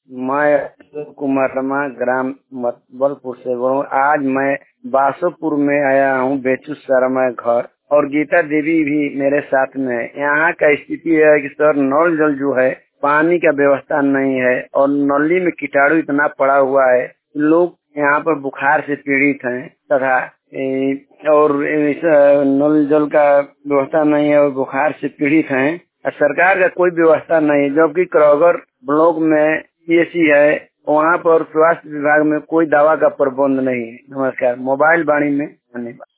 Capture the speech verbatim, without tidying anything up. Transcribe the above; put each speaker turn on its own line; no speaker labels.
मैं अशोक कुमार शर्मा ग्राम मतबलपुर से बोल रहा हूँ। आज मैं बासोपुर में आया हूँ, बेचू शर्मा घर, और गीता देवी भी मेरे साथ में है। यहाँ का स्थिति है कि सर नल जल जो है, पानी का व्यवस्था नहीं है और नली में कीटाणु इतना पड़ा हुआ है, लोग यहाँ पर बुखार से पीड़ित हैं तथा और नल जल का व्यवस्था नहीं है और बुखार से पीड़ित हैं। सरकार का कोई व्यवस्था नहीं है, जबकि करौगर ब्लॉक में पीएचसी है, वहाँ पर स्वास्थ्य विभाग में कोई दवा का प्रबंध नहीं है। नमस्कार। मोबाइल वाणी में धन्यवाद।